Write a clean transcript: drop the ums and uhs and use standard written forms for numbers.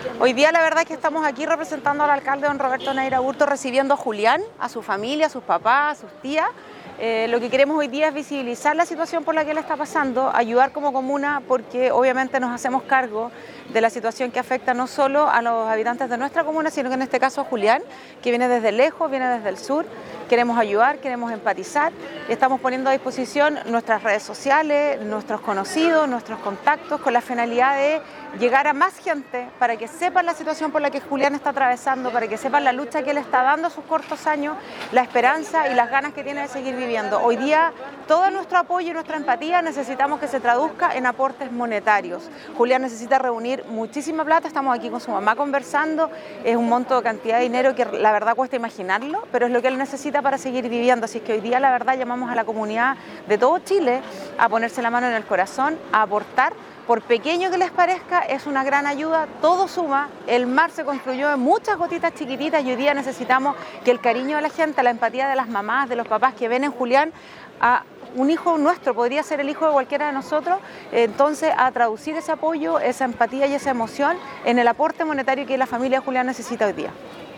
Hoy día la verdad es que estamos aquí representando al alcalde don Roberto Neira Aburto, recibiendo a Julián, a su familia, a sus papás, a sus tías. Lo que queremos hoy día es visibilizar la situación por la que él está pasando, ayudar como comuna porque obviamente nos hacemos cargo de la situación que afecta no solo a los habitantes de nuestra comuna, sino que en este caso a Julián, que viene desde lejos, viene desde el sur. Queremos ayudar, queremos empatizar y estamos poniendo a disposición nuestras redes sociales, nuestros conocidos, nuestros contactos con la finalidad de llegar a más gente para que sepan la situación por la que Julián está atravesando, para que sepan la lucha que él está dando a sus cortos años, la esperanza y las ganas que tiene de seguir viviendo. Hoy día todo nuestro apoyo y nuestra empatía necesitamos que se traduzca en aportes monetarios. Julián necesita reunir muchísima plata, estamos aquí con su mamá conversando, es un monto de cantidad de dinero que la verdad cuesta imaginarlo, pero es lo que él necesita para seguir viviendo, así que hoy día la verdad llamamos a la comunidad de todo Chile a ponerse la mano en el corazón, a aportar. Por pequeño que les parezca, es una gran ayuda, todo suma. El mar se construyó en muchas gotitas chiquititas y hoy día necesitamos que el cariño de la gente, la empatía de las mamás, de los papás que ven en Julián a un hijo nuestro, podría ser el hijo de cualquiera de nosotros, entonces a traducir ese apoyo, esa empatía y esa emoción en el aporte monetario que la familia de Julián necesita hoy día.